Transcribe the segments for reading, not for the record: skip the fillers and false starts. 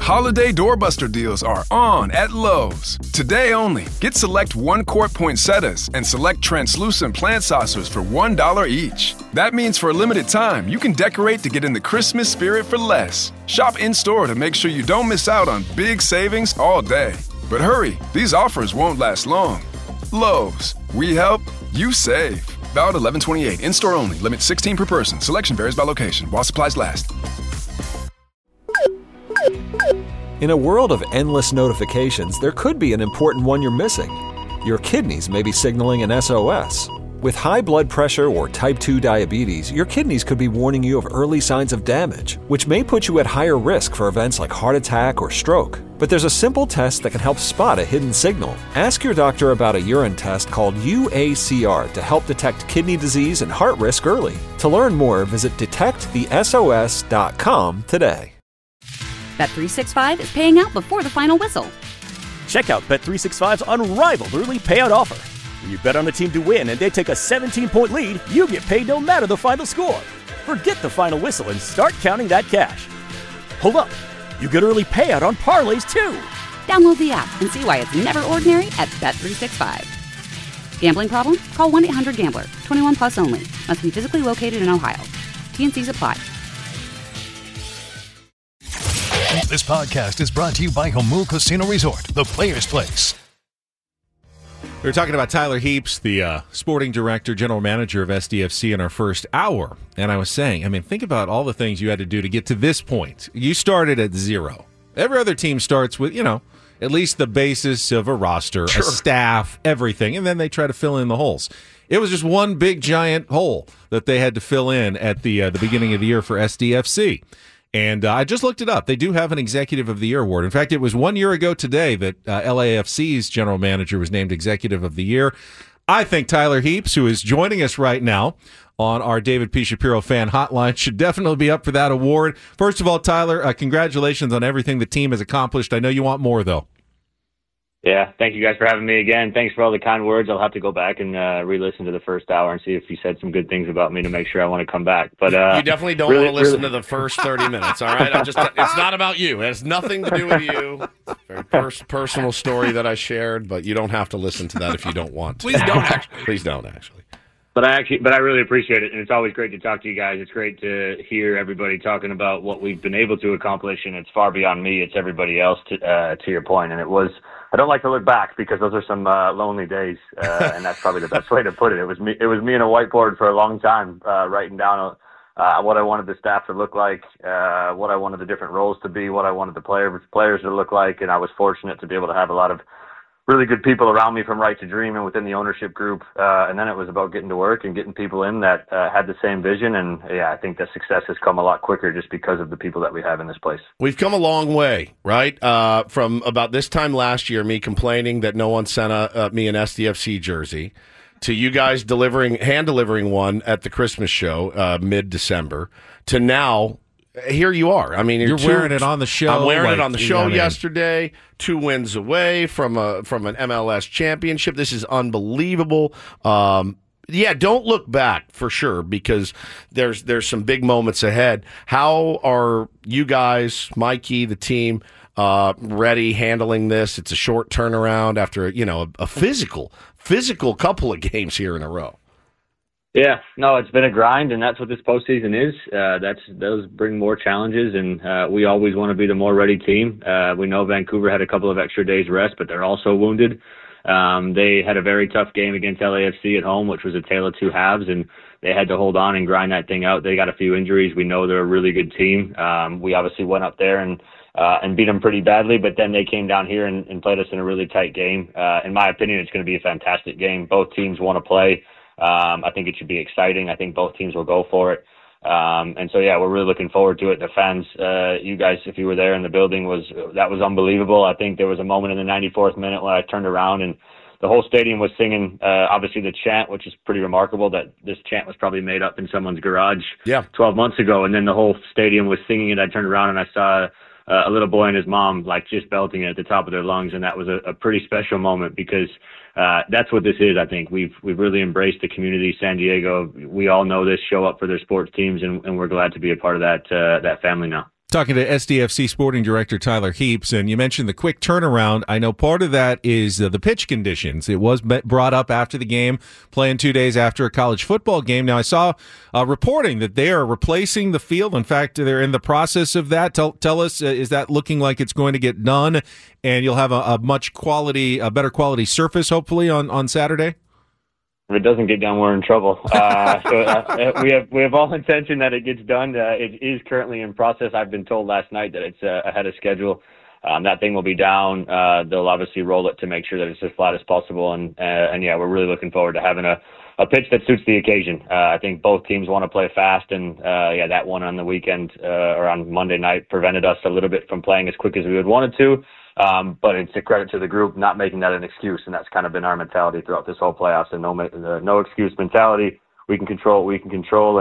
Holiday doorbuster deals are on at Lowe's. Today only, get select 1-quart poinsettias and select translucent plant saucers for $1 each. That means for a limited time, you can decorate to get in the Christmas spirit for less. Shop in-store to make sure you don't miss out on big savings all day. But hurry, these offers won't last long. Lowe's, we help, you save. Valid 11/28, in-store only, limit 16 per person. Selection varies by location, while supplies last. In a world of endless notifications, there could be an important one you're missing. Your kidneys may be signaling an SOS. With high blood pressure or type 2 diabetes, your kidneys could be warning you of early signs of damage, which may put you at higher risk for events like heart attack or stroke. But there's a simple test that can help spot a hidden signal. Ask your doctor about a urine test called UACR to help detect kidney disease and heart risk early. To learn more, visit detectthesos.com today. Bet365 is paying out before the final whistle. Check out Bet365's unrivaled early payout offer. When you bet on a team to win and they take a 17-point lead, you get paid no matter the final score. Forget the final whistle and start counting that cash. Hold up. You get early payout on parlays, too. Download the app and see why it's never ordinary at Bet365. Gambling problem? Call 1-800-GAMBLER. 21 plus only. Must be physically located in Ohio. T&Cs apply. This podcast is brought to you by Jamul Casino Resort, the Players Place. We were talking about Tyler Heaps, the sporting director, general manager of SDFC in our first hour. And I was saying, think about all the things you had to do to get to this point. You started at zero. Every other team starts with, at least the basis of a roster, a staff, everything. And then they try to fill in the holes. It was just one big giant hole that they had to fill in at the beginning of the year for SDFC. And I just looked it up. They do have an Executive of the Year award. In fact, it was 1 year ago today that LAFC's general manager was named Executive of the Year. I think Tyler Heaps, who is joining us right now on our David P. Shapiro fan hotline, should definitely be up for that award. First of all, Tyler, congratulations on everything the team has accomplished. I know you want more, though. Yeah, thank you guys for having me again. Thanks for all the kind words. I'll have to go back and re-listen to the first hour and see if you said some good things about me to make sure I want to come back. But you definitely don't want to listen to the first 30 minutes, all right? It's not about you. It has nothing to do with you. Very personal story that I shared, but you don't have to listen to that if you don't want to. Please don't, actually. Please don't, actually. But I really appreciate it, and it's always great to talk to you guys. It's great to hear everybody talking about what we've been able to accomplish, and it's far beyond me. It's everybody else, to your point. And it was, I don't like to look back because those are some lonely days, and that's probably the best way to put it. It was me and a whiteboard for a long time, writing down what I wanted the staff to look like, what I wanted the different roles to be, what I wanted the players to look like, and I was fortunate to be able to have a lot of really good people around me from Right to Dream and within the ownership group. And then it was about getting to work and getting people in that had the same vision. And yeah, I think the success has come a lot quicker just because of the people that we have in this place. We've come a long way, right? From about this time last year, me complaining that no one sent me an SDFC jersey, to you guys hand delivering one at the Christmas show, mid-December, to now, here you are. You're wearing it on the show. I'm wearing it on the show yesterday. 2 wins away from an MLS championship. This is unbelievable. Don't look back for sure, because there's some big moments ahead. How are you guys, Mikey, the team, ready handling this? It's a short turnaround after a physical couple of games here in a row. Yeah, no, it's been a grind, and that's what this postseason is. Those bring more challenges, and we always want to be the more ready team. We know Vancouver had a couple of extra days rest, but they're also wounded. They had a very tough game against LAFC at home, which was a tale of two halves, and they had to hold on and grind that thing out. They got a few injuries. We know they're a really good team. We obviously went up there and beat them pretty badly, but then they came down here and played us in a really tight game. In my opinion, it's going to be a fantastic game. Both teams want to play. I think it should be exciting. I think both teams will go for it. And so, we're really looking forward to it. The fans, you guys, if you were there in the building, that was unbelievable. I think there was a moment in the 94th minute when I turned around and the whole stadium was singing, obviously the chant, which is pretty remarkable that this chant was probably made up in someone's garage 12 months ago. And then the whole stadium was singing it. I turned around and I saw a little boy and his mom just belting it at the top of their lungs, and that was a pretty special moment because that's what this is. I think we've really embraced the community. San Diego, we all know this, show up for their sports teams, and we're glad to be a part of that family now. Talking to SDFC Sporting Director Tyler Heaps, and you mentioned the quick turnaround. I know part of that is the pitch conditions. It was brought up after the game, playing 2 days after a college football game. Now, I saw reporting that they are replacing the field. In fact, they're in the process of that. Tell us, is that looking like it's going to get done, and you'll have a better quality surface, hopefully, on Saturday? If it doesn't get done, we're in trouble. We have all intention that it gets done. It is currently in process. I've been told last night that it's ahead of schedule. That thing will be down. They'll obviously roll it to make sure that it's as flat as possible. And yeah, we're really looking forward to having a pitch that suits the occasion. I think both teams want to play fast, and that one on the weekend or on Monday night prevented us a little bit from playing as quick as we would wanted to. But it's a credit to the group not making that an excuse, and that's kind of been our mentality throughout this whole playoffs. And no excuse mentality. We can control what we can control,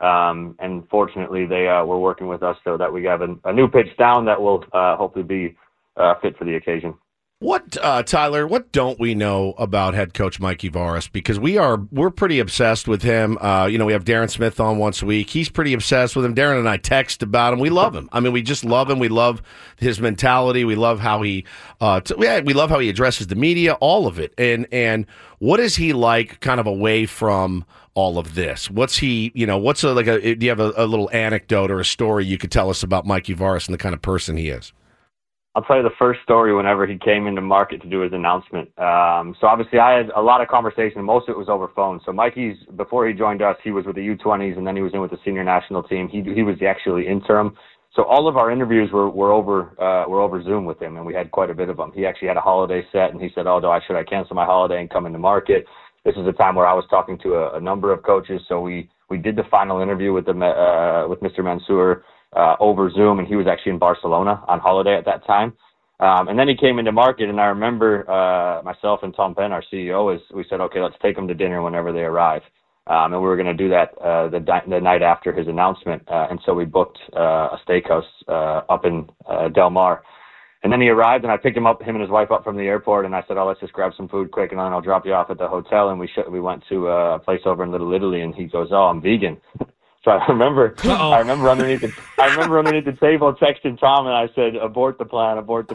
and fortunately they were working with us so that we have a new pitch down that will hopefully be fit for the occasion. What, Tyler, what don't we know about head coach Mike Yvaris? Because we're pretty obsessed with him. We have Darren Smith on once a week. He's pretty obsessed with him. Darren and I text about him. We love him. I mean, we just love him. We love his mentality. We love how he, we love how he addresses the media, all of it. And what is he like kind of away from all of this? What's he, do you have a little anecdote or a story you could tell us about Mike Yvaris and the kind of person he is? I'll tell you the first story whenever he came into market to do his announcement. So obviously I had a lot of conversation. Most of it was over phone. So Mikey's, before he joined us, he was with the U20s, and then he was in with the senior national team. He was actually interim. So all of our interviews were over Zoom with him, and we had quite a bit of them. He actually had a holiday set, and he said, should I cancel my holiday and come into market? This is a time where I was talking to a number of coaches. So we did the final interview with Mr. Mansour over Zoom, and he was actually in Barcelona on holiday at that time. And then he came into market, and I remember myself and Tom Penn, our CEO, we said, okay, let's take them to dinner whenever they arrive. And we were going to do that the night after his announcement. And so we booked a steakhouse up in Del Mar. And then he arrived, and I picked him and his wife up from the airport, and I said, let's just grab some food quick, and then I'll drop you off at the hotel. And we went to a place over in Little Italy, and he goes, I'm vegan. So I remember underneath the table texting Tom, and I said, abort the plan.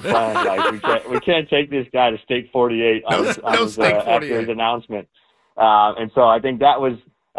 Like we can't take this guy to Steak 48 after his announcement. And so I think that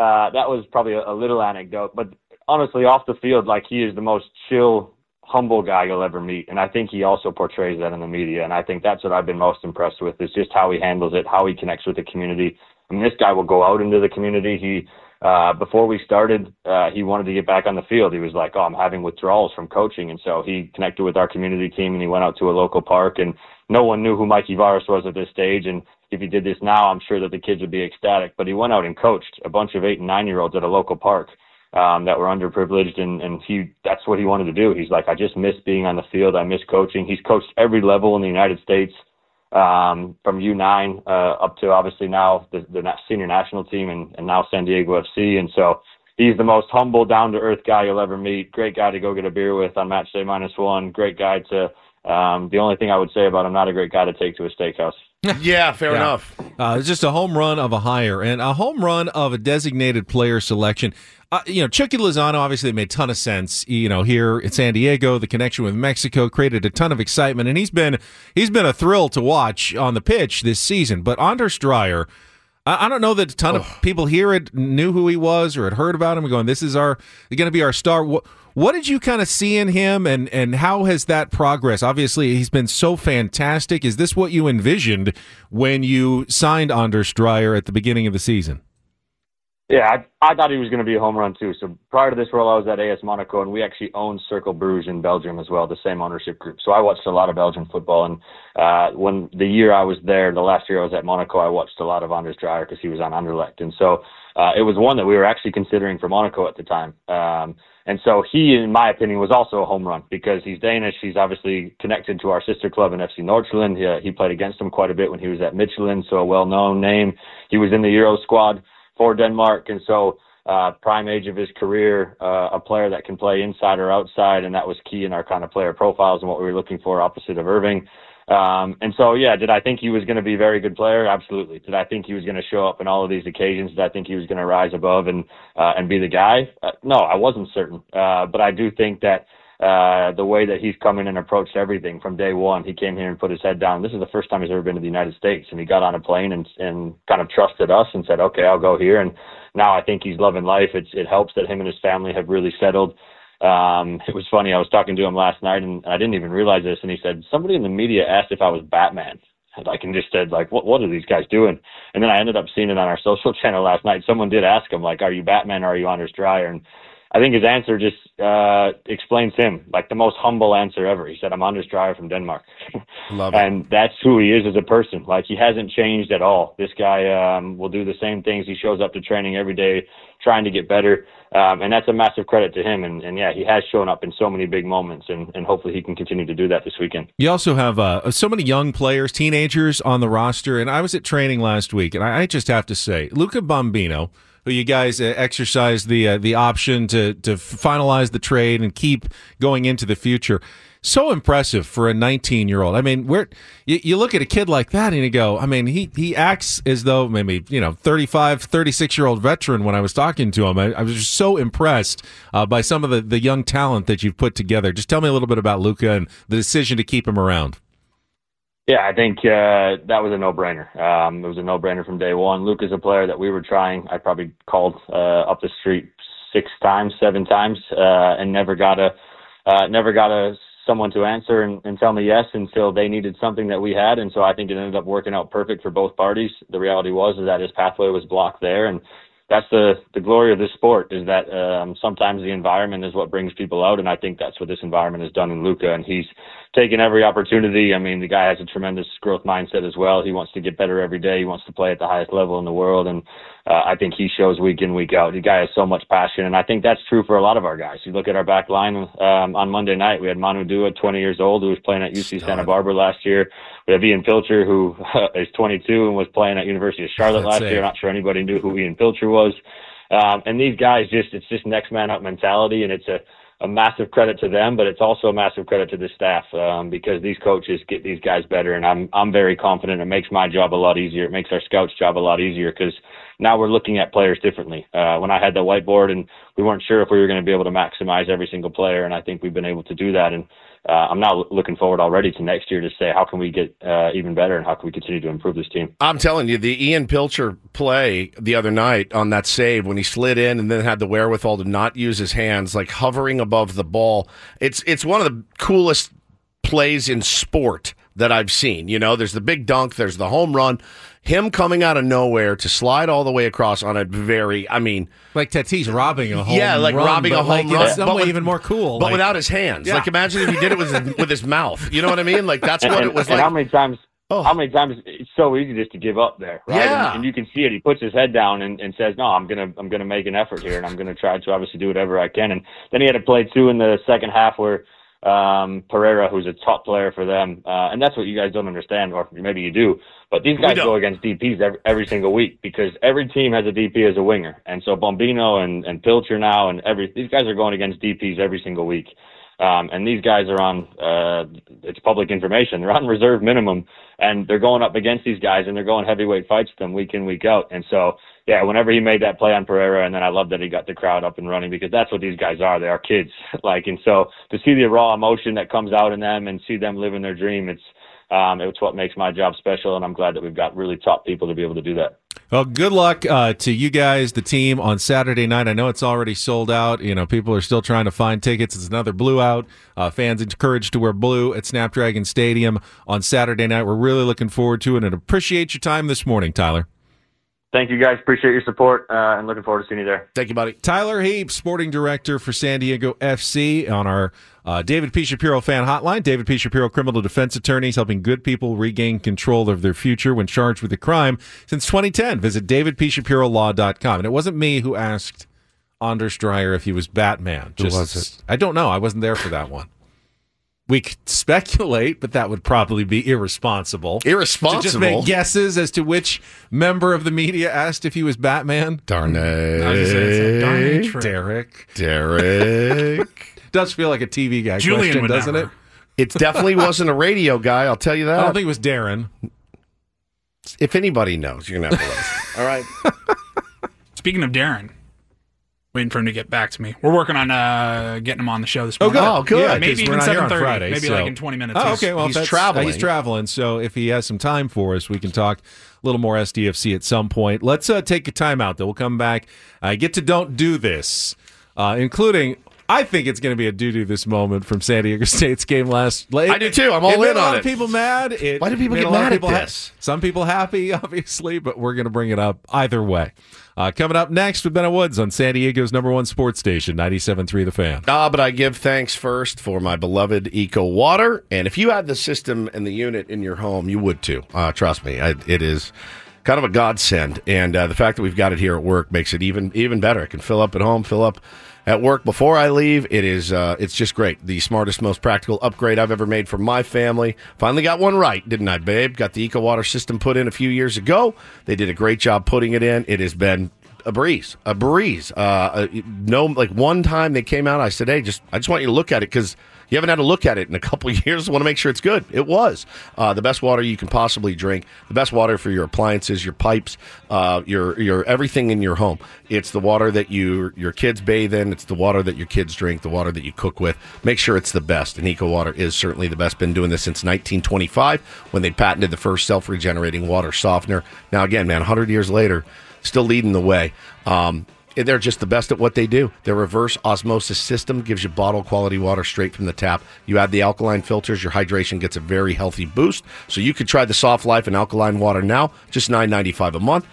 was probably a little anecdote, but honestly, off the field, like, he is the most chill, humble guy you'll ever meet. And I think he also portrays that in the media. And I think that's what I've been most impressed with, is just how he handles it, how he connects with the community. I mean, this guy will go out into the community. Before we started, he wanted to get back on the field. He was like, I'm having withdrawals from coaching. And so he connected with our community team, and he went out to a local park, and no one knew who Mike Yvaris was at this stage. And if he did this now, I'm sure that the kids would be ecstatic. But he went out and coached a bunch of 8- and 9-year-olds at a local park that were underprivileged. And that's what he wanted to do. He's like, I just miss being on the field. I miss coaching. He's coached every level in the United States. From U9 up to obviously now the senior national team and now San Diego FC. And so he's the most humble, down-to-earth guy you'll ever meet. Great guy to go get a beer with on match day -1. Great guy to the only thing I would say about him, not a great guy to take to a steakhouse. Yeah, fair enough. It's just a home run of a hire and a home run of a designated player selection. Chucky Lozano obviously made a ton of sense. Here in San Diego, the connection with Mexico created a ton of excitement, and he's been a thrill to watch on the pitch this season. But Anders Dreyer, I don't know that a ton of people here knew who he was or had heard about him and going, this is going to be our star. What did you kind of see in him, and how has that progressed? Obviously, he's been so fantastic. Is this what you envisioned when you signed Anders Dreyer at the beginning of the season? Yeah, I thought he was going to be a home run too. So prior to this role, I was at AS Monaco, and we actually owned Cercle Bruges in Belgium as well, the same ownership group. So I watched a lot of Belgian football, and when the year I was there, the last year I was at Monaco, I watched a lot of Anders Dreyer because he was on Anderlecht. And so it was one that we were actually considering for Monaco at the time. And so he, in my opinion, was also a home run because he's Danish. He's obviously connected to our sister club in FC Nordsjælland. He played against him quite a bit when he was at Michelin, so a well-known name. He was in the Euro squad for Denmark, and so prime age of his career, a player that can play inside or outside, and that was key in our kind of player profiles and what we were looking for opposite of Irving. And so, did I think he was going to be a very good player? Absolutely. Did I think he was going to show up in all of these occasions? Did I think he was going to rise above and be the guy? No, I wasn't certain. But I do think that the way that he's come in and approached everything from day one. He came here and put his head down. This is the first time he's ever been to the United States, and he got on a plane and kind of trusted us and said, okay, I'll go here. And now I think he's loving life. It helps that him and his family have really settled. It was funny. I was talking to him last night, and I didn't even realize this. And he said, somebody in the media asked if I was Batman. And just said, like, what are these guys doing? And then I ended up seeing it on our social channel last night. Someone did ask him, like, are you Batman or are you Anders Dreyer? And I think his answer just explains him, like the most humble answer ever. He said, I'm Anders Dreyer from Denmark. Love it. And that's who he is as a person. Like, he hasn't changed at all. This guy will do the same things. He shows up to training every day trying to get better. And that's a massive credit to him. And yeah, he has shown up in so many big moments, and hopefully he can continue to do that this weekend. You also have so many young players, teenagers on the roster. And I was at training last week, and I just have to say, Luca Bombino, who you guys exercised the option to finalize the trade and keep going into the future. So impressive for a 19-year-old. I mean, you look at a kid like that and you go, I mean, he acts as though maybe, 35, 36-year-old veteran when I was talking to him. I was just so impressed by some of the young talent that you've put together. Just tell me a little bit about Luca and the decision to keep him around. Yeah, I think that was a no-brainer. It was a no-brainer from day one. Luca's a player that we were trying. I probably called up the street 7 times, and never got someone to answer and tell me yes until they needed something that we had. And so I think it ended up working out perfect for both parties. The reality was that his pathway was blocked there, and that's the glory of this sport, is that sometimes the environment is what brings people out, and I think that's what this environment has done in Luca, and he's taken every opportunity. I mean, the guy has a tremendous growth mindset as well. He wants to get better every day. He wants to play at the highest level in the world, and I think he shows week in, week out. The guy has so much passion, and I think that's true for a lot of our guys. You look at our back line on Monday night, we had Manu Dua, 20 years old, who was playing at UC Santa Barbara last year. We have Ian Pilcher, who is 22 and was playing at University of Charlotte last year. Not sure anybody knew who Ian Pilcher was. And these guys, it's just next man up mentality, and it's a massive credit to them, but it's also a massive credit to the staff, because these coaches get these guys better, and I'm very confident. It makes my job a lot easier. It makes our scouts' job a lot easier, because now we're looking at players differently. When I had the whiteboard, and we weren't sure if we were going to be able to maximize every single player, and I think we've been able to do that. And I'm now looking forward already to next year to say, how can we get even better, and how can we continue to improve this team? I'm telling you, the Ian Pilcher play the other night on that save when he slid in and then had the wherewithal to not use his hands, like hovering above the ball. It's one of the coolest plays in sport that I've seen. There's the big dunk, there's the home run. Him coming out of nowhere to slide all the way across on a like Tatis robbing a home run. Yeah, like robbing a home run. Some way even more cool. But without his hands. Yeah. Like, imagine if he did it with his mouth. You know what I mean? Like, that's what it was like. How many times it's so easy just to give up there, right? Yeah. And you can see it. He puts his head down and says, no, I'm gonna make an effort here, and I'm gonna try to obviously do whatever I can. And then he had a play too in the second half where Pereira, who's a top player for them, and that's what you guys don't understand, or maybe you do, but these guys go against DPs every single week, because every team has a DP as a winger. And so Bombino and Pilcher now, and these guys are going against DPs every single week. And these guys are on, it's public information, they're on reserve minimum, and they're going up against these guys, and they're going heavyweight fights with them week in, week out. And so, yeah, whenever he made that play on Pereira, and then I love that he got the crowd up and running, because that's what these guys are. They are kids. And so to see the raw emotion that comes out in them and see them living their dream, it's what makes my job special, and I'm glad that we've got really top people to be able to do that. Well, good luck to you guys, the team, on Saturday night. I know it's already sold out. People are still trying to find tickets. It's another blue out. Fans encouraged to wear blue at Snapdragon Stadium on Saturday night. We're really looking forward to it, and appreciate your time this morning, Tyler. Thank you, guys. Appreciate your support, and looking forward to seeing you there. Thank you, buddy. Tyler Heap, sporting director for San Diego FC, on our David P. Shapiro fan hotline. David P. Shapiro, criminal defense attorneys, helping good people regain control of their future when charged with a crime since 2010. Visit davidpshapirolaw.com. And it wasn't me who asked Anders Dreyer if he was Batman. Who was it? I don't know. I wasn't there for that one. We could speculate, but that would probably be irresponsible. To just make guesses as to which member of the media asked if he was Batman. Darn it. Derek. Does feel like a TV guy question, doesn't it? It definitely wasn't a radio guy, I'll tell you that. I don't think it was Darren. If anybody knows, you're going to have to let us. All right. Speaking of Darren, waiting for him to get back to me. We're working on getting him on the show this morning. Oh, good. Yeah, maybe even we're not here on 7:30. Friday, Maybe so. like in 20 minutes. Oh, okay. Well, he's traveling. He's traveling, so if he has some time for us, we can talk a little more SDFC at some point. Let's take a timeout, though. We'll come back. Get to Don't Do This, including... I think it's going to be a doo-doo this moment from San Diego State's game last. I do too. I'm all in on it. A lot of people mad. Why do people get mad at this? Some people happy, obviously, but we're going to bring it up either way. Coming up next with Bennett Woods on San Diego's #1 sports station, 97.3 The Fan. But I give thanks first for my beloved Eco Water. And if you had the system and the unit in your home, you would too. Trust me, it is kind of a godsend. And the fact that we've got it here at work makes it even better. I can fill up at home, fill up at work before I leave. It's just great. The smartest, most practical upgrade I've ever made for my family. Finally got one right, didn't I, babe? Got the Eco Water system put in a few years ago. They did a great job putting it in. It has been a breeze. One time they came out, I said, hey, I just want you to look at it because you haven't had to look at it in a couple of years. I want to make sure it's good. It was the best water you can possibly drink, the best water for your appliances, your pipes, your everything in your home. It's the water that your kids bathe in. It's the water that your kids drink, the water that you cook with. Make sure it's the best. And Eco Water is certainly the best. Been doing this since 1925 when they patented the first self-regenerating water softener. Now, again, man, 100 years later, still leading the way. They're just the best at what they do. Their reverse osmosis system gives you bottle quality water straight from the tap. You add the alkaline filters, your hydration gets a very healthy boost. So you could try the Soft Life and alkaline water now, just $9.95 a month,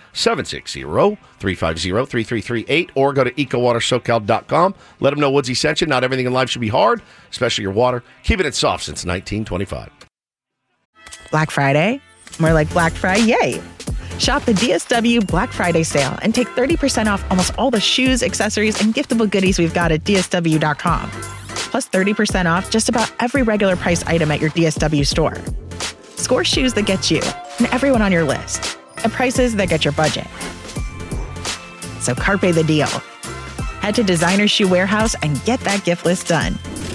760-350-3338, or go to ecowatersocal.com. Let them know Woodsy sent you. Not everything in life should be hard, especially your water. Keeping it soft since 1925. Black Friday? More like Black Friday, yay! Shop the DSW Black Friday sale and take 30% off almost all the shoes, accessories, and giftable goodies we've got at DSW.com. Plus 30% off just about every regular price item at your DSW store. Score shoes that get you and everyone on your list at prices that get your budget. So carpe the deal. Head to Designer Shoe Warehouse and get that gift list done.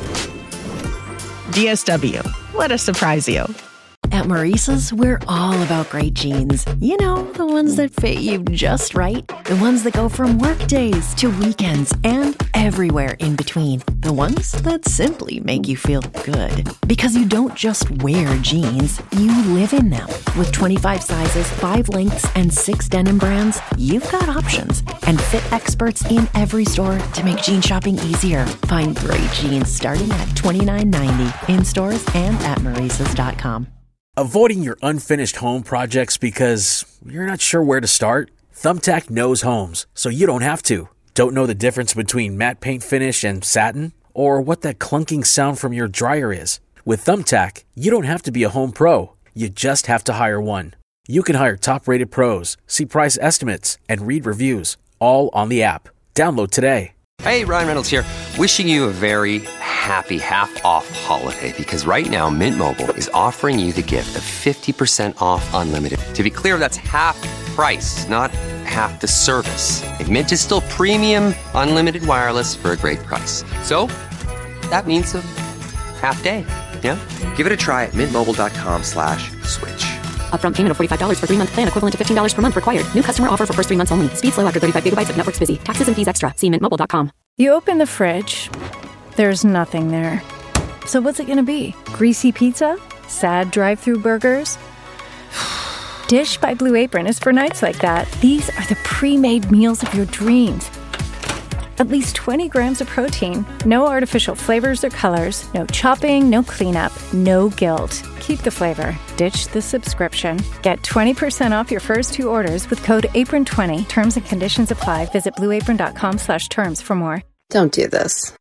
DSW. Let us surprise you. At Maurice's, we're all about great jeans. You know, the ones that fit you just right. The ones that go from work days to weekends and everywhere in between. The ones that simply make you feel good. Because you don't just wear jeans, you live in them. With 25 sizes, 5 lengths, and 6 denim brands, you've got options. And fit experts in every store to make jean shopping easier. Find great jeans starting at $29.90 in stores and at Maurice's.com. Avoiding your unfinished home projects because you're not sure where to start? Thumbtack knows homes, so you don't have to. Don't know the difference between matte paint finish and satin? Or what that clunking sound from your dryer is? With Thumbtack, you don't have to be a home pro. You just have to hire one. You can hire top-rated pros, see price estimates, and read reviews, all on the app. Download today. Hey, Ryan Reynolds here, wishing you a very happy half-off holiday because right now Mint Mobile is offering you the gift of 50% off unlimited. To be clear, that's half price, not half the service. And Mint is still premium unlimited wireless for a great price. So, that means a half day, yeah? Give it a try at mintmobile.com/switch. Upfront payment of $45 for 3-month plan equivalent to $15 per month required. New customer offer for first 3 months only. Speed slow after 35 gigabytes if network's busy. Taxes and fees extra. See mintmobile.com. You open the fridge. There's nothing there. So what's it going to be? Greasy pizza? Sad drive-thru burgers? Dish by Blue Apron is for nights like that. These are the pre-made meals of your dreams. At least 20 grams of protein. No artificial flavors or colors. No chopping, no cleanup, no guilt. Keep the flavor. Ditch the subscription. Get 20% off your first 2 orders with code APRON20. Terms and conditions apply. Visit blueapron.com/terms for more. Don't do this.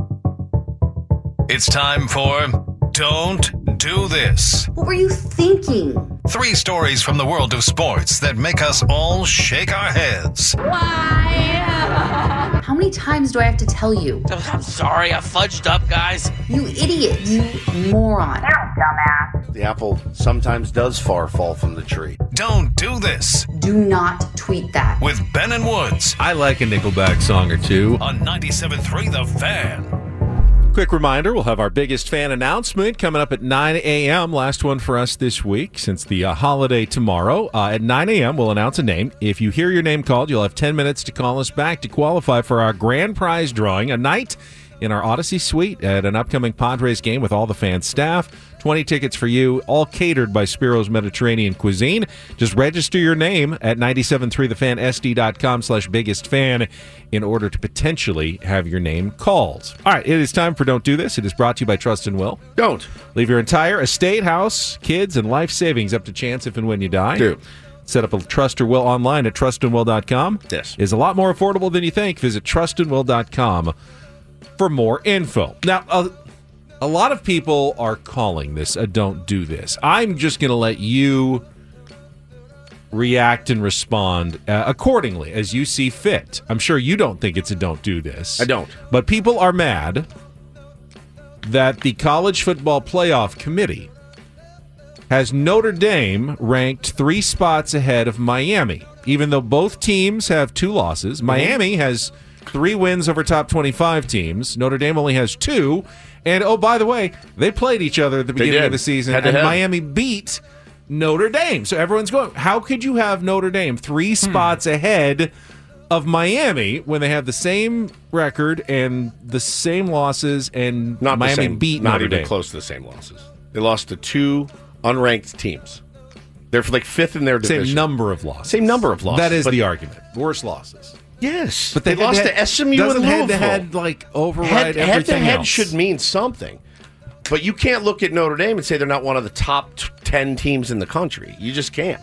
It's time for Don't Do This. What were you thinking? 3 stories from the world of sports that make us all shake our heads. Why? How many times do I have to tell you? I'm sorry, I fudged up, guys. You idiot. You moron. You dumbass. The apple sometimes does fall from the tree. Don't do this. Do not tweet that. With Ben and Woods. I like a Nickelback song or two. On 97.3 The Fan. Quick reminder, we'll have our biggest fan announcement coming up at 9 a.m. Last one for us this week since the holiday tomorrow. At 9 a.m., we'll announce a name. If you hear your name called, you'll have 10 minutes to call us back to qualify for our grand prize drawing, a night in our Odyssey Suite at an upcoming Padres game with all the fan staff. 20 tickets for you, all catered by Spiro's Mediterranean Cuisine. Just register your name at 973thefansd.com/biggest-fan in order to potentially have your name called. All right, it is time for Don't Do This. It is brought to you by Trust and Will. Don't. Leave your entire estate, house, kids, and life savings up to chance if and when you die. Do. Set up a Trust or Will online at trustandwill.com. Yes. It's a lot more affordable than you think. Visit trustandwill.com for more info. Now, a lot of people are calling this a Don't Do This. I'm just going to let you react and respond accordingly as you see fit. I'm sure you don't think it's a Don't Do This. I don't. But people are mad that the College Football Playoff Committee has Notre Dame ranked 3 spots ahead of Miami. Even though both teams have 2 losses, Miami has 3 wins over top 25 teams. Notre Dame only has 2. And, oh, by the way, they played each other at the beginning of the season, and Miami beat Notre Dame. So everyone's going, how could you have Notre Dame 3 spots ahead of Miami when they have the same record and the same losses, and Not Miami the same, beat not Notre even Dame? close to the same losses. They lost to 2 unranked teams. They're like 5th in their division. Same number of losses. Same number of losses. That is the argument. Worse losses. Yes, but they lost to SMU and Louisville. head-to-head like override everything head-to-head else. should mean something. But you can't look at Notre Dame and say they're not one of the top 10 teams in the country. You just can't.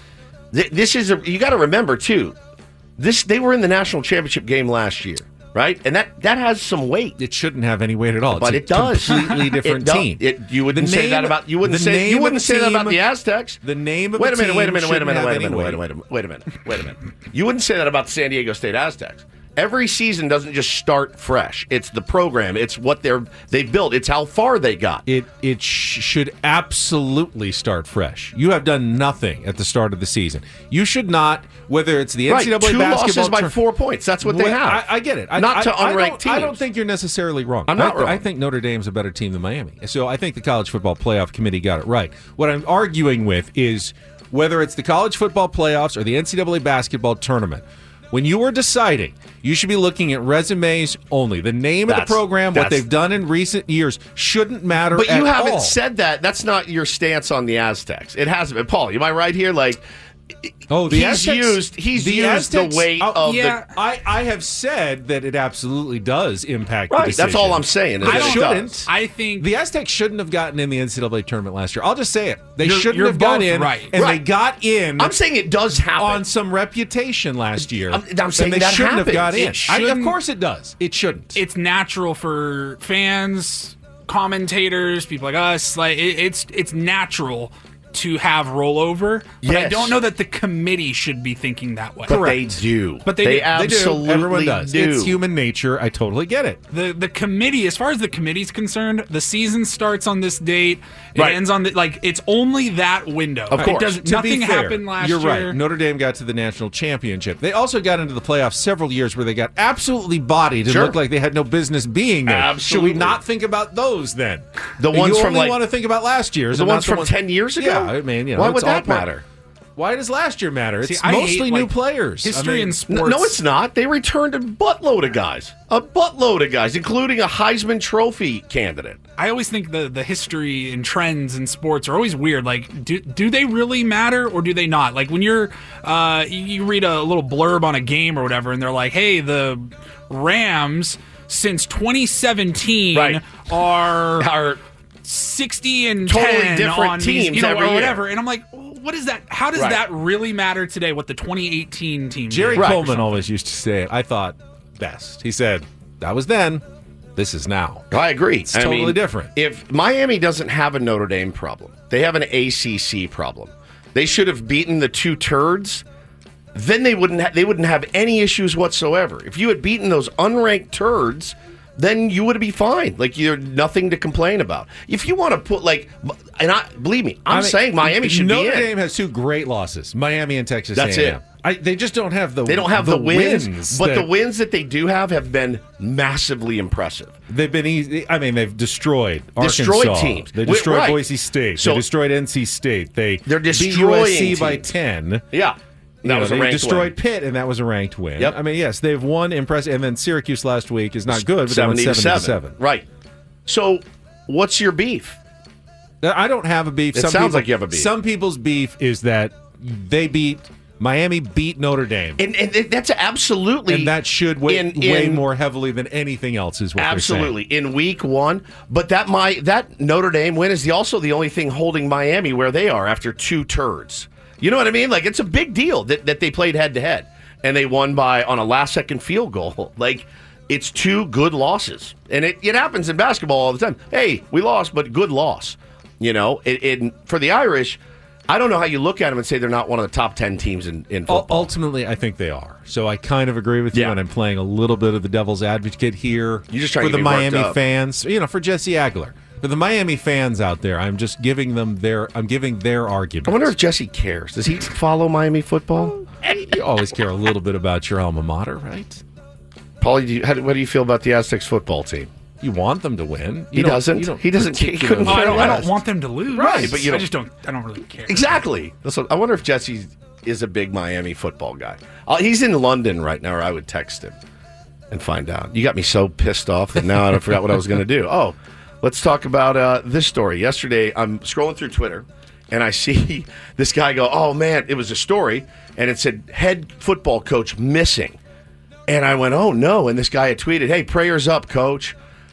This is you got to remember too. They were in the national championship game last year, right? And that has some weight. It shouldn't have any weight at all. But it's it does. Completely different team. You wouldn't say that about you wouldn't say that about the Aztecs. The name of Wait a the minute. team Wait a minute. shouldn't have any weight. Wait a minute. You wouldn't say that about the San Diego State Aztecs. Every season doesn't just start fresh. It's the program. It's what they've built. It's how far they got. It should absolutely start fresh. You have done nothing at the start of the season. You should not, whether it's the NCAA Two basketball losses by 4 points. That's what they have. I get it. Not to unranked teams. I don't think you're necessarily wrong. I'm not wrong. I think Notre Dame's a better team than Miami. So I think the College Football Playoff Committee got it right. What I'm arguing with is whether it's the College Football Playoffs or the NCAA basketball tournament. When you are deciding, you should be looking at resumes only. The name of the program, what they've done in recent years, shouldn't matter at all. But you haven't said that. That's not your stance on the Aztecs. It hasn't been. Paul, am I right here? Like, he's used the weight of the... I have said that it absolutely does impact the Right, decision. that's all I'm saying. Is I that it shouldn't. does. I think the Aztecs shouldn't have gotten in the NCAA tournament last year. I'll just say it. They You're shouldn't have both got in, right. and Right. they got in. I'm saying it does happen. On some reputation last year. I'm saying and they that shouldn't happens. have got in. It shouldn't- of course it does. It shouldn't. It's natural for fans, commentators, people like us. Like it's natural to have rollover. But I Yes. don't know that the committee should be thinking that way. But they do. But they do. absolutely Everyone does. do. It's human nature. I totally get it. The committee, as far as the committee's concerned, the season starts on this date. It Right. ends on it's only that window. Of course. It doesn't, To nothing be fair, happened last you're year. right. Notre Dame got to the national championship. They also got into the playoffs several years where they got absolutely bodied and Sure. looked like they had no business being there. Absolutely. Should we not think about those then? The ones you from, only like- want to think about last year's. The and not ones from 10 years ago? Yeah, I mean, Why it's would all that part- matter? Why does last year matter? It's See, I mostly hate, new like, players. History and sports. No, it's not. They returned a buttload of guys. Including a Heisman Trophy candidate. I always think the history and trends in sports are always weird. Like, do they really matter or do they not? Like when you're you read a little blurb on a game or whatever, and they're like, "Hey, the Rams since 2017 Right. are 60 and Totally 10 different on teams these, every or year. whatever." And I'm like, what is that? How does Right. that really matter today? What the 2018 team Jerry did? Coleman always used to say it. I thought best. He said, "That was then. This is now." I agree. It's totally different. If Miami doesn't have a Notre Dame problem, they have an ACC problem. They should have beaten the 2 turds. Then they wouldn't have any issues whatsoever. If you had beaten those unranked turds, then you would be fine. Like you're nothing to complain about. If you want to put believe me, I'm saying Miami should Notre be in. Dame has 2 great losses: Miami and Texas That's A&M. it. They just don't have the. They don't have the wins, but that, the wins that they do have been massively impressive. They've been easy. I mean, they've destroyed Arkansas. Teams. They destroyed Right. Boise State. So they destroyed NC State. They're beat destroying USC teams. by 10. Yeah. That was a they ranked destroyed win. Pitt, and that was a ranked win. Yep. I mean, yes, they've won impressive. And then Syracuse last week is not good, but they won 70-7. Right. So, what's your beef? I don't have a beef. It sounds like you have a beef. Some people's beef is that Miami beat Notre Dame. And that's absolutely... And that should weigh more heavily than anything else is what absolutely. they're saying. In week one. But that Notre Dame win is also the only thing holding Miami where they are after 2 turds. You know what I mean? Like, it's a big deal that they played head-to-head. And they won on a last-second field goal. Like, it's 2 good losses. And it happens in basketball all the time. Hey, we lost, but good loss. You know, for the Irish... I don't know how you look at them and say they're not one of the top 10 teams in football. Ultimately, I think they are. So I kind of agree with you, and I'm playing a little bit of the devil's advocate here. You're just trying for to the get me Miami worked up. fans, for Jesse Agler. For the Miami fans out there, I'm just giving them their argument. I wonder if Jesse cares. Does he follow Miami football? You always care a little bit about your alma mater, right? Paulie, what do you feel about the Aztecs football team? You want them to win. He doesn't. He doesn't. He couldn't care I less. don't want them to lose. Right, but I don't really care. Exactly. I wonder if Jesse is a big Miami football guy. He's in London right now, or I would text him and find out. You got me so pissed off that now I forgot what I was going to do. Oh, let's talk about this story. Yesterday, I'm scrolling through Twitter, and I see this guy go, oh, man, it was a story, and it said, head football coach missing. And I went, oh, no. And this guy had tweeted, hey, prayers up, coach.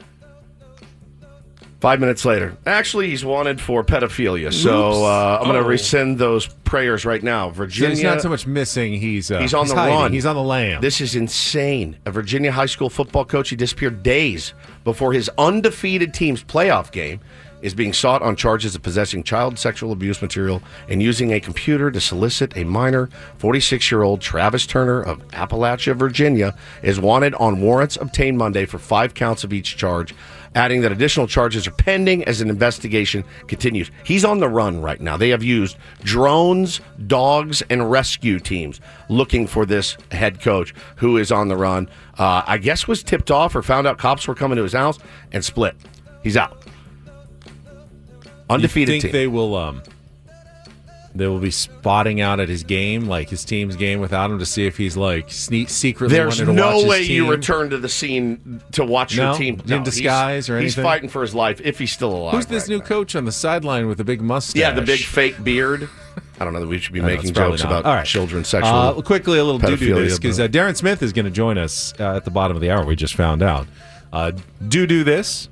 5 minutes later. Actually, he's wanted for pedophilia. So I'm going to rescind those prayers right now. Virginia. So he's not so much missing. He's on the hiding. run. He's on the lam. This is insane. A Virginia high school football coach. He disappeared days before his undefeated team's playoff game is being sought on charges of possessing child sexual abuse material and using a computer to solicit a minor. 46-year-old Travis Turner of Appalachia, Virginia, is wanted on warrants obtained Monday for 5 counts of each charge, adding that additional charges are pending as an investigation continues. He's on the run right now. They have used drones, dogs, and rescue teams looking for this head coach who is on the run. I guess was tipped off or found out cops were coming to his house and split. He's out. Undefeated you think team. They will be spotting out at his game, like his team's game, without him to see if he's like secretly There's wanting to watch no way his team? you return to the scene to watch your team. in disguise or anything? He's fighting for his life if he's still alive. Who's this new coach on the sideline with the big mustache? Yeah, the big fake beard. I don't know that we should be making jokes about All right. children's sexual quickly, a little do-do this, because but- Darren Smith is going to join us at the bottom of the hour. We just found out. Do this.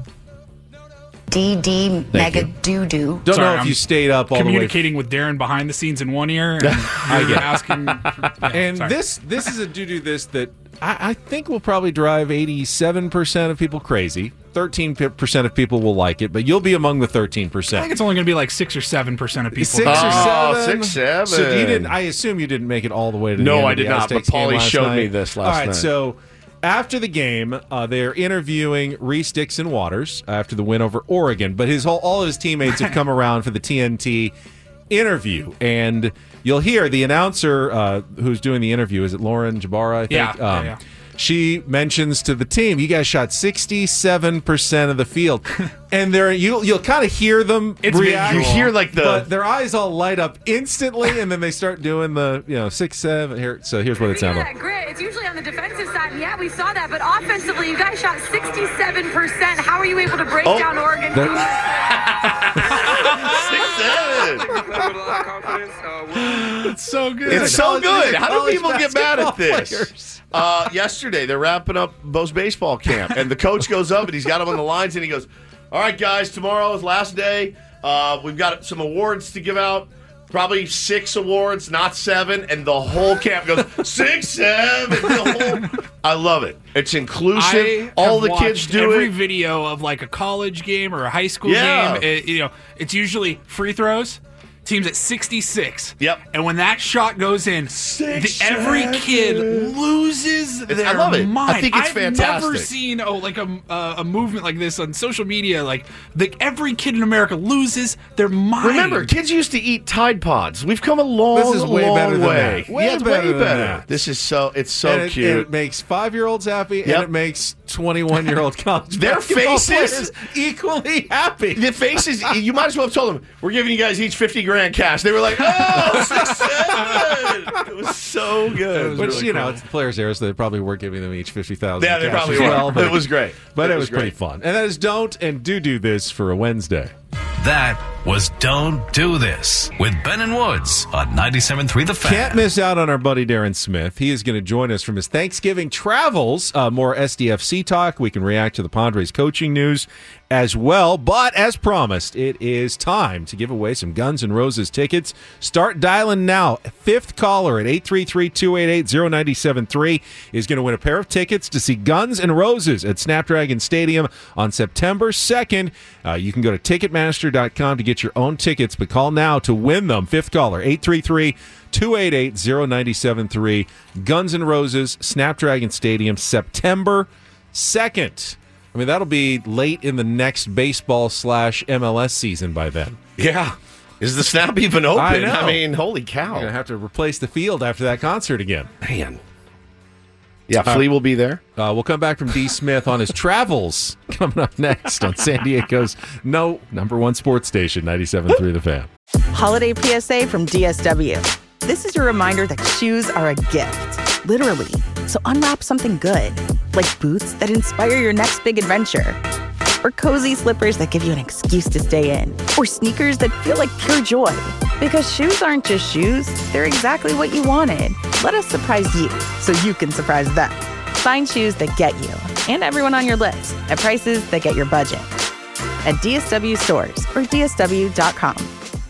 DD mega doo-doo. Don't know if you stayed up all the way. Communicating with Darren behind the scenes in one ear, and you're asking. And this is a do this that I think will probably drive 87% of people crazy. 13% of people will like it, but you'll be among the 13%. I think it's only going to be like 6 or 7% of people. 6 or 7. 6, 7. So you didn't. I assume you didn't make it all the way to the No, end I of the did not, Aztecs but game Paulie last showed night. me this last All right, night. so after the game, they're interviewing Reese Dixon Waters after the win over Oregon, but all of his teammates have come around for the TNT interview, and you'll hear the announcer who's doing the interview. Is it Lauren Jabara? I think. Yeah. She mentions to the team, "You guys shot 67% of the field," and you'll kind of hear them react. You hear but their eyes all light up instantly, and then they start doing the 6, 7. Here, so here's what it sounded like. Grit. It's usually on the defensive side, and yeah, we saw that. But offensively, you guys shot 67%. How are you able to break down Oregon? 6-7. It's so good. It's so good. How do College people get mad at basketball this? players. Yesterday, they're wrapping up Bo's baseball camp, and the coach goes up and he's got them on the lines, and he goes, "All right, guys, tomorrow is last day. We've got some awards to give out. Probably 6 awards, not 7." And the whole camp goes 6, 7. I love it. It's inclusive. All the kids do every it. video of like a college game or a high school Yeah. game. It's usually free throws. team's at 66. Yep. And when that shot goes in, every kid loses their I love it. mind. I think it's fantastic. I've never seen a movement like this on social media. Like every kid in America loses their mind. Remember, kids used to eat Tide Pods. We've come a long, This is way long better than way. that. Way It's better way than better. that. This is so And cute. it makes 5-year-olds happy, Yep. and it makes 21-year-old college Their basketball faces players equally happy. The faces, you might as well have told them, we're giving you guys each $50,000 cash. They were like, oh, 6-7. It was so good. Which, it's the players' era, so they probably were giving them each $50,000 Yeah, they cash probably as were. well, but It was great. But it was was pretty great. fun. And that is Don't and Do This for a Wednesday. That was Don't Do This with Ben and Woods on 97.3 The Fan. Can't miss out on our buddy Darren Smith. He is going to join us from his Thanksgiving travels. More SDFC talk. We can react to the Padres coaching news as well. But as promised, it is time to give away some Guns N' Roses tickets. Start dialing now. Fifth caller at 833-288-0973 is going to win a pair of tickets to see Guns N' Roses at Snapdragon Stadium on September 2nd. You can go to Ticketmaster.com to get your own tickets, but call now to win them. Fifth caller, 833-288-0973. Guns N' Roses, Snapdragon Stadium, September 2nd. I mean, that'll be late in the next baseball/MLS season by then. Yeah. Is the Snap even open? I know. I mean, holy cow. We're going to have to replace the field after that concert again. Man. Yeah, Flea will be there. We'll come back from D. Smith on his travels coming up next on San Diego's number one sports station, 97.3 The Fan. Holiday PSA from DSW. This is your reminder that shoes are a gift, literally. So unwrap something good, like boots that inspire your next big adventure, or cozy slippers that give you an excuse to stay in, or sneakers that feel like pure joy. Because shoes aren't just shoes, they're exactly what you wanted. Let us surprise you so you can surprise them. Find shoes that get you and everyone on your list at prices that get your budget. At DSW stores or DSW.com.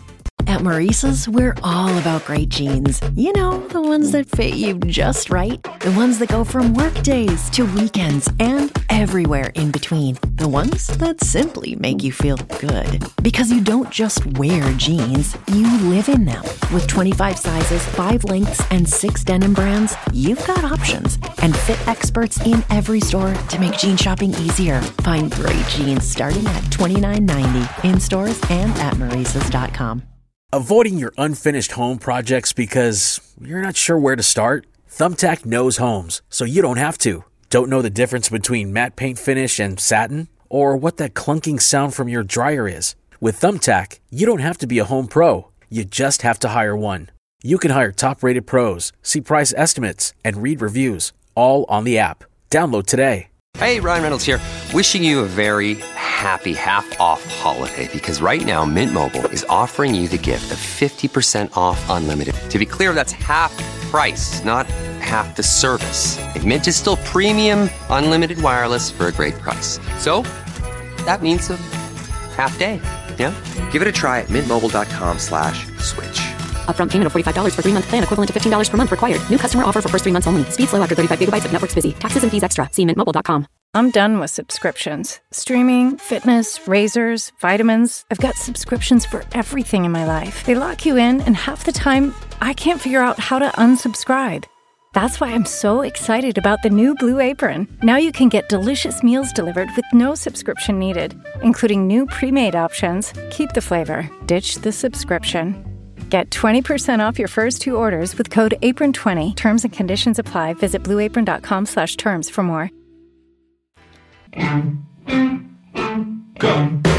At Maurice's, we're all about great jeans. You know, the ones that fit you just right. The ones that go from work days to weekends and everywhere in between. The ones that simply make you feel good. Because you don't just wear jeans, you live in them. With 25 sizes, 5 lengths, and 6 denim brands, you've got options. And fit experts in every store to make jean shopping easier. Find great jeans starting at $29.90 in stores and at Maurice's.com. Avoiding your unfinished home projects because you're not sure where to start? Thumbtack knows homes, so you don't have to. Don't know the difference between matte paint finish and satin? Or what that clunking sound from your dryer is? With Thumbtack, you don't have to be a home pro. You just have to hire one. You can hire top-rated pros, see price estimates, and read reviews, all on the app. Download today. Hey, Ryan Reynolds here. Wishing you a very happy half-off holiday because right now Mint Mobile is offering you the gift of 50% off unlimited. To be clear, that's half price, not half the service. Like, Mint is still premium unlimited wireless for a great price. So that means a half day. Yeah? Give it a try at mintmobile.com/switch. Upfront payment of $45 for 3-month plan, equivalent to $15 per month required. New customer offer for first 3 months only. Speed slow after 35 gigabytes if network's busy. Taxes and fees extra. See mintmobile.com. I'm done with subscriptions. Streaming, fitness, razors, vitamins. I've got subscriptions for everything in my life. They lock you in, and half the time, I can't figure out how to unsubscribe. That's why I'm so excited about the new Blue Apron. Now you can get delicious meals delivered with no subscription needed, including new pre-made options. Keep the flavor. Ditch the subscription. Get 20% off your first 2 orders with code APRON20. Terms and conditions apply. Visit blueapron.com/terms for more. Go.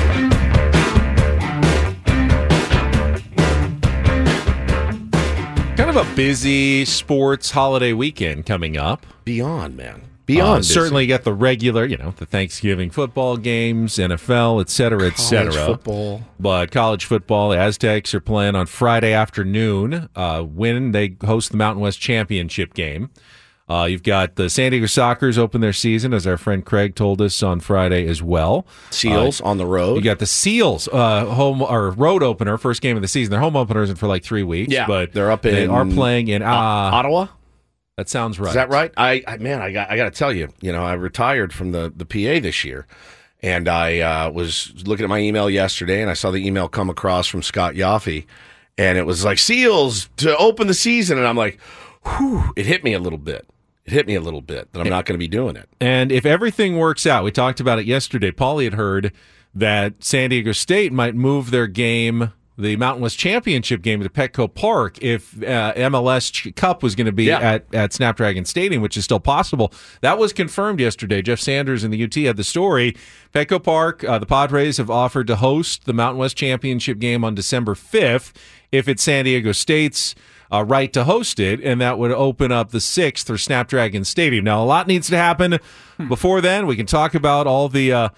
Kind of a busy sports holiday weekend coming up. Beyond, man. Beyond. Certainly you got the regular, the Thanksgiving football games, NFL, et cetera, et cetera. College football. But college football, the Aztecs are playing on Friday afternoon when they host the Mountain West Championship game. You've got the San Diego Sockers open their season, as our friend Craig told us on Friday as well. Seals on the road. You got the Seals home or road opener, first game of the season. Their home opener isn't for like 3 weeks. Yeah, but they are playing in Ottawa. That sounds right. Is that right? I got to tell you, I retired from the PA this year, and I was looking at my email yesterday, and I saw the email come across from Scott Yaffe. and it was like seals to open the season, and I'm like, whew, it hit me a little bit. That I'm not going to be doing it. And if everything works out, we talked about it yesterday. Paulie had heard that San Diego State might move their game, the Mountain West Championship game, to Petco Park if MLS Cup was going to be at Snapdragon Stadium, which is still possible. That was confirmed yesterday. Jeff Sanders in the UT had the story. Petco Park, the Padres have offered to host the Mountain West Championship game on December 5th if it's San Diego State's right to host it, and that would open up the 6th for Snapdragon Stadium. Now, a lot needs to happen before then. We can talk about all the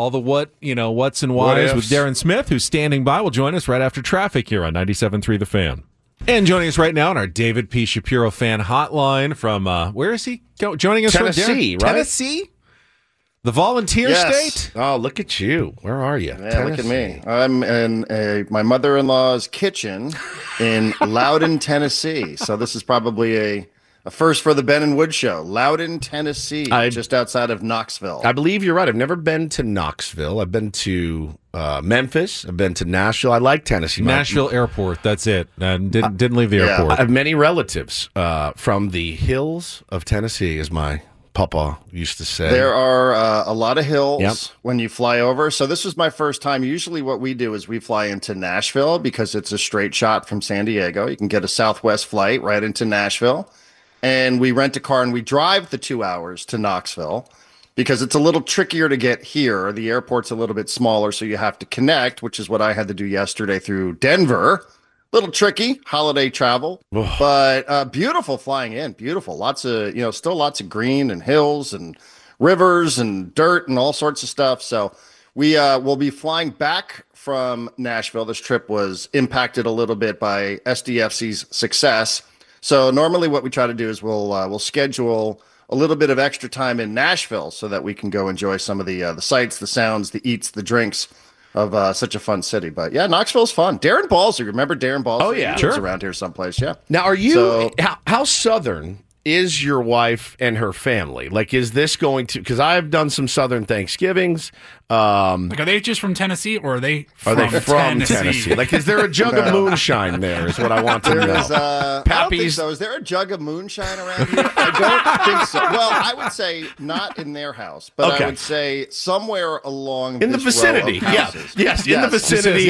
what's and whys with Darren Smith, who's standing by. Will join us right after traffic here on 97.3 The Fan. And joining us right now on our David P. Shapiro fan hotline from, where is he joining us Tennessee, from? right? Tennessee? The Volunteer State? Oh, look at you. Where are you? Yeah, look at me. I'm in my mother-in-law's kitchen in Loudon, Tennessee. So this is probably a first for the Ben and Wood Show. Loudon, Tennessee, just outside of Knoxville. I believe you're right. I've never been to Knoxville. I've been to Memphis. I've been to Nashville. I like Tennessee. Nashville Airport. That's it. And didn't leave the airport. I have many relatives from the hills of Tennessee, as my Papa used to say. There are a lot of hills when you fly over. So this was my first time. Usually what we do is we fly into Nashville because it's a straight shot from San Diego. You can get a Southwest flight right into Nashville. And we rent a car and we drive the 2 hours to Knoxville because it's a little trickier to get here. The airport's a little bit smaller, so you have to connect, which is what I had to do yesterday through Denver. Little tricky holiday travel, but beautiful flying in. Beautiful. Lots of, still lots of green and hills and rivers and dirt and all sorts of stuff. So we will be flying back from Nashville. This trip was impacted a little bit by SDFC's success. So normally what we try to do is we'll schedule a little bit of extra time in Nashville so that we can go enjoy some of the sights, the sounds, the eats, the drinks of such a fun city. But yeah, Knoxville's fun. Darren Balzer, remember Darren Balzer? Oh yeah, he lives around here someplace. Yeah. Now, are you how southern is your wife and her family? Like, is this going to? Because I've done some Southern Thanksgivings. Are they just from Tennessee, or are they from Tennessee? Like, is there a jug of moonshine there? Is what I want to know. I don't think so. Is there a jug of moonshine around here? I don't think so. Well, I would say not in their house, but I would say somewhere along in the vicinity. In the vicinity.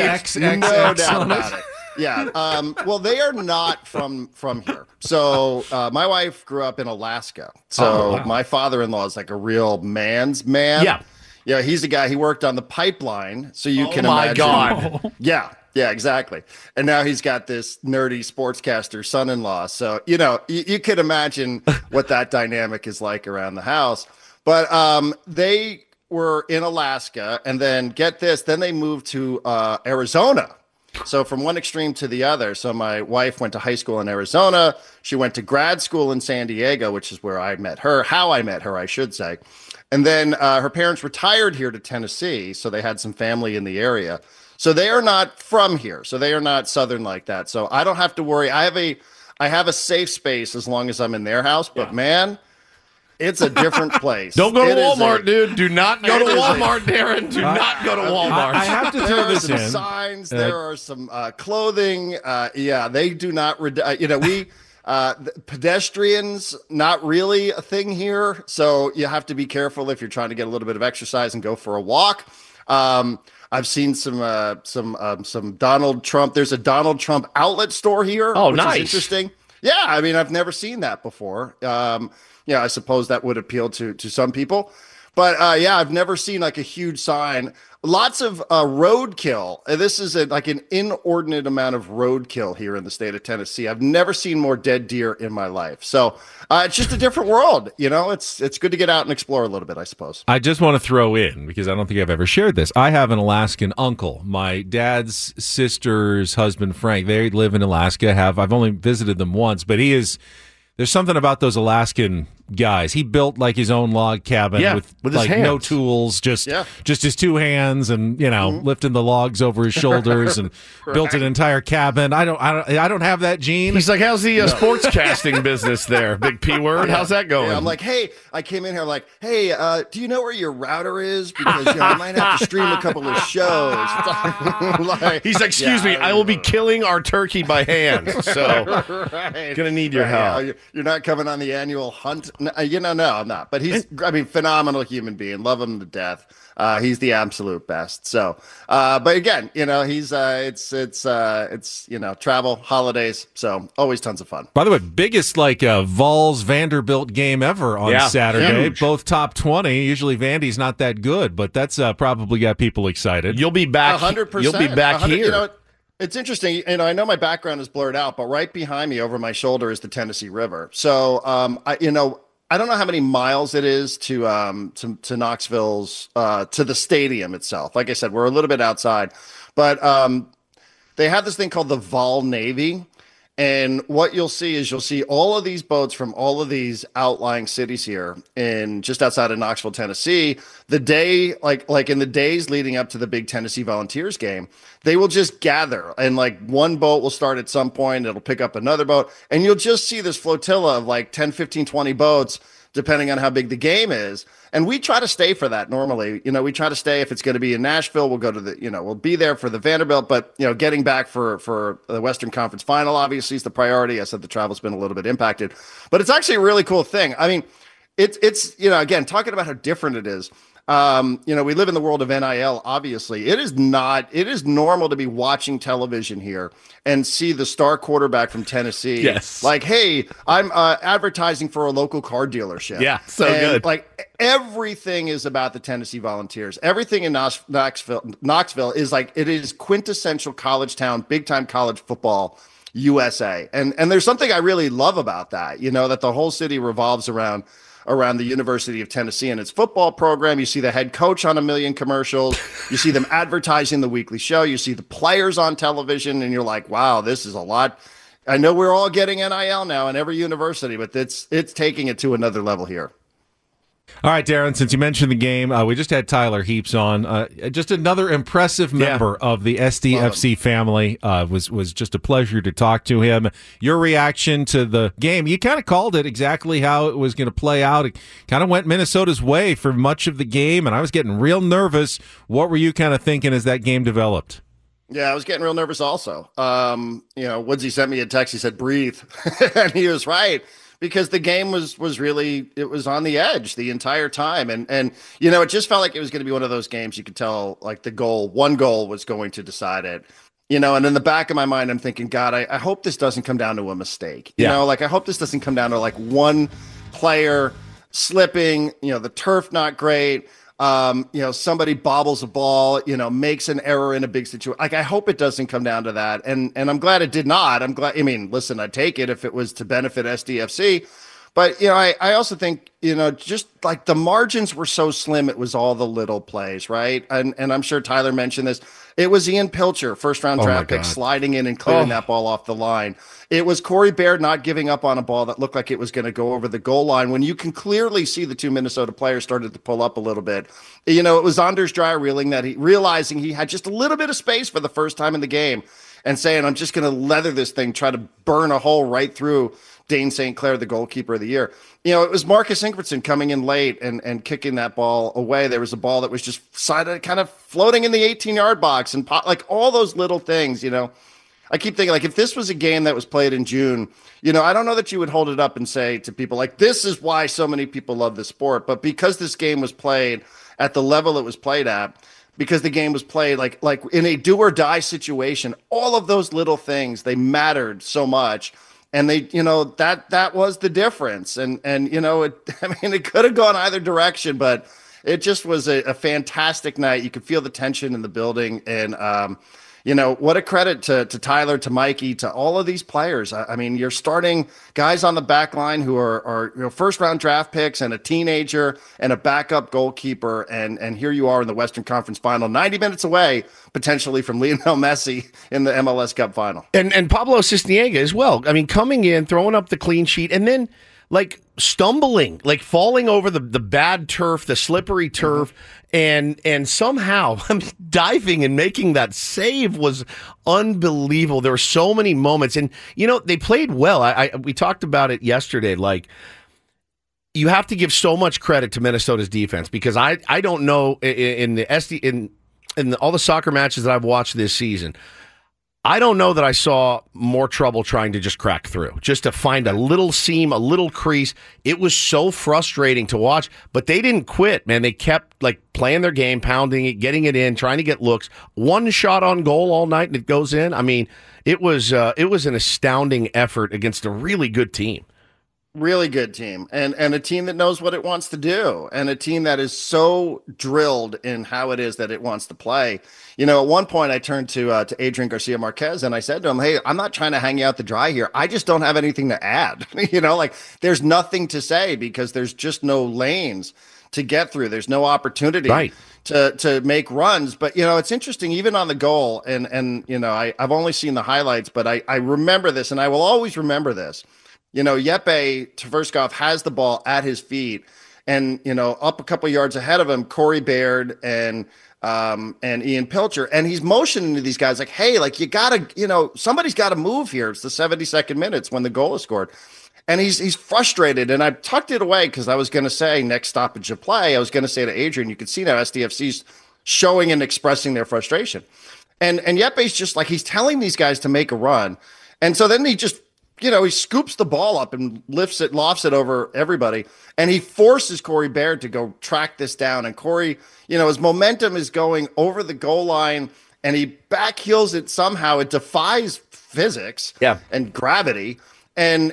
No doubt about it. Yeah. Well, they are not from here. So my wife grew up in Alaska. So my father-in-law is like a real man's man. Yeah. Yeah, he's a guy. He worked on the pipeline. So you can imagine. Oh, my God. Yeah, exactly. And now he's got this nerdy sportscaster son-in-law. So, you could imagine what that dynamic is like around the house. But they were in Alaska, and then get this, then they moved to Arizona. So from one extreme to the other. So my wife went to high school in Arizona. She went to grad school in San Diego, which is where I met her, how I met her, I should say. And then her parents retired here to Tennessee, so they had some family in the area. So they are not from here. So they are not Southern like that. So I don't have to worry. I have a safe space as long as I'm in their house. But man, it's a different place. Don't go to Walmart, dude. Do not go to Walmart, Darren. Do not go to Walmart. I have to throw this in. There are some signs. There are some clothing. They do not. Pedestrians, not really a thing here. So you have to be careful if you're trying to get a little bit of exercise and go for a walk. I've seen some Donald Trump. There's a Donald Trump outlet store here. Oh, which nice. is interesting. Yeah, I mean, I've never seen that before. I suppose that would appeal to some people. But I've never seen like a huge sign. Lots of roadkill. This is like an inordinate amount of roadkill here in the state of Tennessee. I've never seen more dead deer in my life. So it's just a different world. It's good to get out and explore a little bit, I suppose. I just want to throw in, because I don't think I've ever shared this. I have an Alaskan uncle. My dad's sister's husband, Frank, they live in Alaska. I've only visited them once, but there's something about those Alaskan guys. He built like his own log cabin with his like hands. no tools, just his two hands, and lifting the logs over his shoulders, and built an entire cabin. I don't have that gene. He's like, how's the sportscasting business there? Big P word. How's that going? Yeah, I'm like, hey, I came in here like, hey, do you know where your router is? Because I might have to stream a couple of shows. He's like, excuse me, I will be killing our turkey by hand, so gonna need your help. You're not coming on the annual hunt? No, I'm not. But he's, phenomenal human being. Love him to death. He's the absolute best. So, but again, he's it's travel, holidays, so always tons of fun. By the way, biggest Vols Vanderbilt game ever on Saturday. Huge. Both top 20. Usually Vandy's not that good, but that's probably got people excited. You'll be back. 100%. You'll be back here. It's interesting. I know my background is blurred out, but right behind me over my shoulder is the Tennessee River. So, I don't know how many miles it is to Knoxville's to the stadium itself. Like I said, we're a little bit outside, but they have this thing called the Vol Navy. And what you'll see all of these boats from all of these outlying cities here in just outside of Knoxville, Tennessee. The day, like in the days leading up to the big Tennessee Volunteers game, they will just gather, and one boat will start at some point. It'll pick up another boat, and you'll just see this flotilla of 10, 15, 20 boats, depending on how big the game is. And we try to stay for that normally. We try to stay if it's going to be in Nashville. We'll go to we'll be there for the Vanderbilt. But, getting back for the Western Conference Final, obviously, is the priority. I said the travel's been a little bit impacted. But it's actually a really cool thing. I mean, it's again, talking about how different it is. We live in the world of NIL, obviously. It is normal to be watching television here and see the star quarterback from Tennessee. Yes. Like, hey, I'm advertising for a local car dealership. Yeah, so good. Everything is about the Tennessee Volunteers. Everything in Knoxville is it is quintessential college town, big time college football USA. And there's something I really love about that, that the whole city revolves around the University of Tennessee and its football program. You see the head coach on a million commercials. You see them advertising the weekly show. You see the players on television, and you're like, wow, this is a lot. I know we're all getting NIL now in every university, but it's taking it to another level here. All right, Darren, since you mentioned the game, we just had Tyler Heaps on. Just another impressive member of the SDFC family. Was just a pleasure to talk to him. Your reaction to the game, you kind of called it exactly how it was going to play out. It kind of went Minnesota's way for much of the game, and I was getting real nervous. What were you kind of thinking as that game developed? Yeah, I was getting real nervous also. Woodsy sent me a text. He said, breathe. And he was right. Because the game was really, it was on the edge the entire time. And it just felt like it was going to be one of those games you could tell, one goal was going to decide it. And in the back of my mind, I'm thinking, God, I hope this doesn't come down to a mistake. I hope this doesn't come down to one player slipping, the turf not great. Somebody bobbles a ball, makes an error in a big situation. I hope it doesn't come down to that. And I'm glad it did not. I'm glad, listen, I'd take it if it was to benefit SDFC. But, I also think, just the margins were so slim, it was all the little plays, right? And I'm sure Tyler mentioned this. It was Ian Pilcher, first-round draft pick, sliding in and clearing that ball off the line. It was Corey Baird not giving up on a ball that looked like it was going to go over the goal line when you can clearly see the two Minnesota players started to pull up a little bit. It was Anders Dreyer realizing he had just a little bit of space for the first time in the game and saying, I'm just going to leather this thing, try to burn a hole right through Dane St. Clair, the goalkeeper of the year. It was Marcus Ingvartson coming in late and kicking that ball away. There was a ball that was just kind of floating in the 18-yard box and all those little things, I keep thinking, if this was a game that was played in June, I don't know that you would hold it up and say to people, this is why so many people love the sport. But because this game was played at the level it was played at, because the game was played like in a do-or-die situation, all of those little things, they mattered so much. And they, that was the difference. And it could have gone either direction, but it just was a fantastic night. You could feel the tension in the building. And, what a credit to Tyler, to Mikey, to all of these players. You're starting guys on the back line who are first-round draft picks and a teenager and a backup goalkeeper. And here you are in the Western Conference Final, 90 minutes away, potentially, from Lionel Messi in the MLS Cup Final. And Pablo Cisniega as well. Coming in, throwing up the clean sheet, and then like stumbling, like falling over the bad turf, the slippery turf, and somehow diving and making that save was unbelievable. There were so many moments, and they played well. We talked about it yesterday. Like, you have to give so much credit to Minnesota's defense, because I don't know in all the soccer matches that I've watched this season, I don't know that I saw more trouble trying to just crack through, just to find a little seam, a little crease. It was so frustrating to watch, but they didn't quit, man. They kept playing their game, pounding it, getting it in, trying to get looks. One shot on goal all night and it goes in. I mean, it was an astounding effort against a really good team. Really good team, and a team that knows what it wants to do, and a team that is so drilled in how it is that it wants to play. At one point I turned to Adrian Garcia Marquez and I said to him, "Hey, I'm not trying to hang you out to dry here. I just don't have anything to add." There's nothing to say, because there's just no lanes to get through. There's no opportunity to make runs. But it's interesting, even on the goal, and I've only seen the highlights, but I remember this, and I will always remember this. Jeppe Tverskov has the ball at his feet, and, up a couple yards ahead of him, Corey Baird and Ian Pilcher. And he's motioning to these guys like, hey, you gotta, somebody's got to move here. It's the 72nd minutes when the goal is scored. And he's frustrated. And I tucked it away because I was going to say next stoppage of play, I was going to say to Adrian, you can see now SDFC's showing and expressing their frustration. And Jeppe's just he's telling these guys to make a run. And so then he just, he scoops the ball up and lofts it over everybody. And he forces Corey Baird to go track this down. And Corey, his momentum is going over the goal line, and he backheels it somehow. It defies physics and gravity. And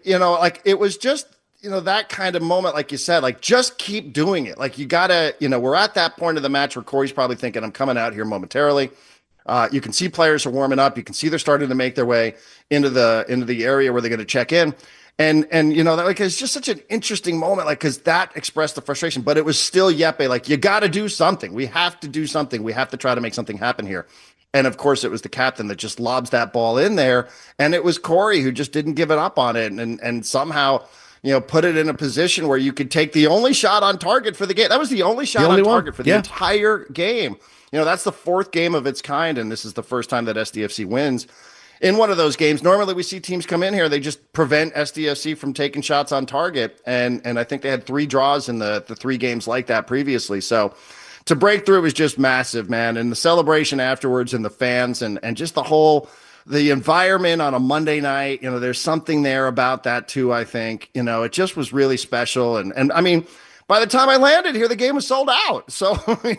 it was just, that kind of moment, like you said, just keep doing it. You gotta, we're at that point of the match where Corey's probably thinking, I'm coming out here momentarily. You can see players are warming up. You can see they're starting to make their way into the area where they're going to check in. And it's just such an interesting moment, because that expressed the frustration, but it was still Jeppe, you got to do something. We have to do something. We have to try to make something happen here. And of course, it was the captain that just lobs that ball in there. And it was Corey who just didn't give it up on it. And somehow, put it in a position where you could take the only shot on target for the game. That was the only shot on target for the entire game. That's the fourth game of its kind, and this is the first time that SDFC wins in one of those games. Normally we see teams come in here, they just prevent SDFC from taking shots on target, and I think they had 3 draws in the 3 games like that previously. So to break through was just massive, man, and the celebration afterwards and the fans and just the environment on a Monday night, there's something there about that too, I think. It just was really special, and I mean, by the time I landed here, the game was sold out. So,